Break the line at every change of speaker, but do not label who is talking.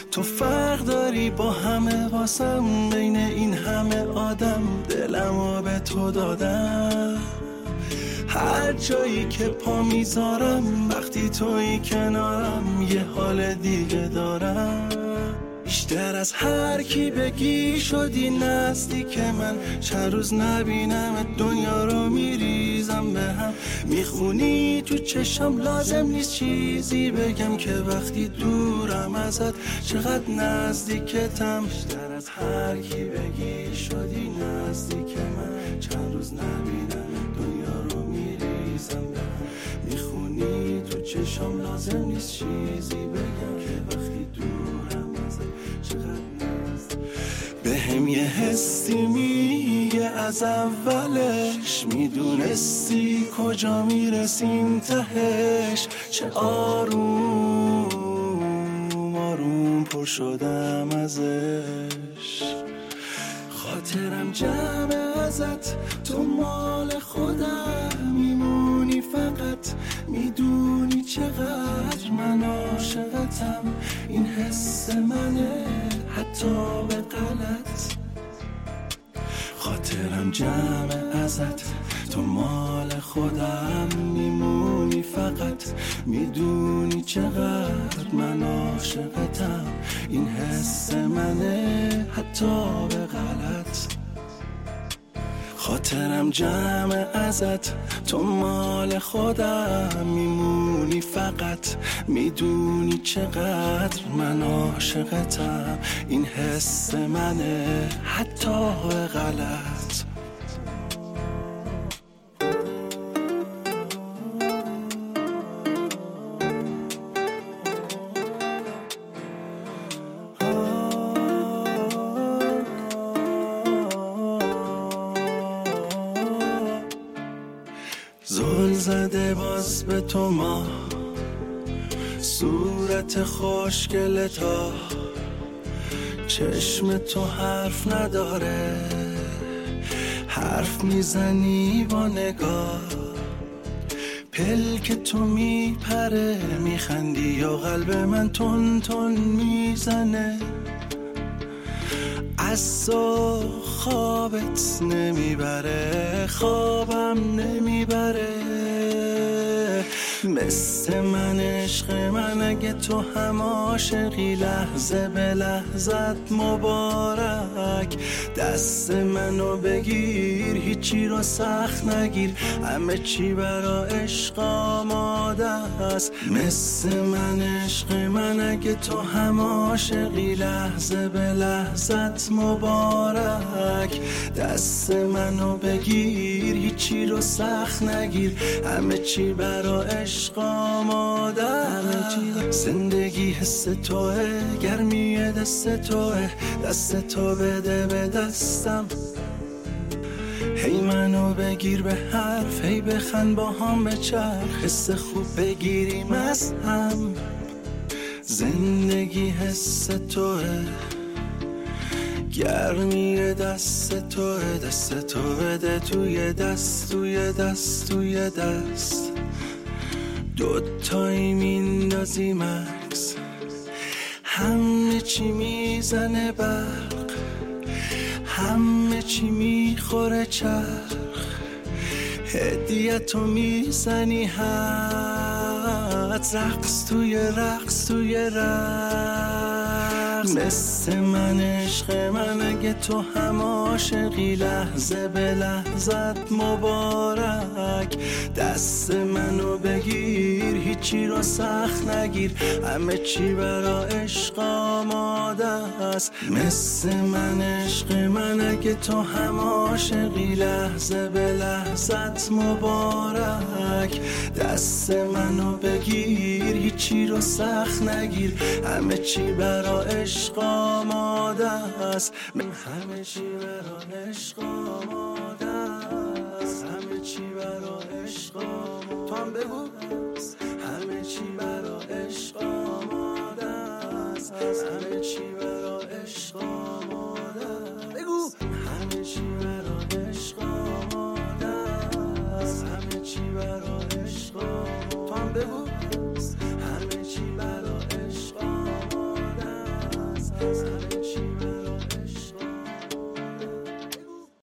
تو فرق داری با همه واسم، بین این همه آدم دلمو به تو دادم. هر جایی که پا میذارم وقتی توی کنارم یه حال دیگه دارم. بیشتر از هر کی بگی شدی نزدیک من، چند روز نبینم دنیا رو میریزم به هم. میخونی تو چشم لازم نیست چیزی بگم که وقتی دورم ازت چقدر نزدیکتم. بیشتر از هر کی بگی شدی نزدیک من، چند روز نبینم دنیا رو میریزم به هم. میخونی تو چشم لازم نیست چیزی بگم که وقتی دورم به هم یه حسی میگه از اولش، میدونستی کجا میرسیم تهش. چه آروم آروم پر شدم ازش. خاطرم جمع ازت، تو مال خودم میمونی فقط. میدونی چقدر من عاشقتم، این حس منه حتی به غلط. خاطرم جمع ازت، تو مال خودم میمونی فقط. میدونی چقدر من عاشقتم، این حس منه حتی به غلط. خاطرم جمع ازت، تو مال خودم میمونی فقط. میدونی چقدر من عاشقتم، این حس منه حتی به غلط. زل زده باز به تو ما، صورت خوشگل تا، چشم تو حرف نداره، حرف میزنی با نگاه. پلک تو میپره میخندی یا قلب من تون تون میزنه. از تو خوابت نمیبره، خوابم نمیبره. مثل من عشق من اگه تو هم عاشقی، لحظه به لحظت مبارک. دست منو بگیر هیچی رو سخت نگیر، همه چی برا عشق آماده است. مثل من عشق من اگه تو هم عاشقی، لحظه به لحظت مبارک. دست منو بگیر هیچی رو سخت نگیر، همه چی برا عشق آماده. زندگی حس توه، گرمی دست توه، دست تو بده به دستم. هی منو بگیر به حرف، هی بخند با هم بچرخ، حس خوب بگیریم از هم. زندگی حس توه، گرمی دست توه، دست تو بده توی دست، توی دست، توی دست. دوتایی میندازی مکس، همه چی میزنه برق، همه چی میخوره چرخ. هدیتو میزنی حد، رقص توی رقص توی رقص. مثل من عشق من اگه تو هم عاشقی، لحظه به لحظت مبارک. دست منو بگیر هیچی رو سخت نگیر، همه چی برا عشق آماده است. مثل من عشق من اگه تو هم عاشقی، لحظه به لحظت مبارک. دست منو بگیر هیچی رو سخت نگیر، همه چی برا عشق آماده است. همه چی برا عشق آماده است، همه چی برا عشق آماده. تو هم بگو همه چی برا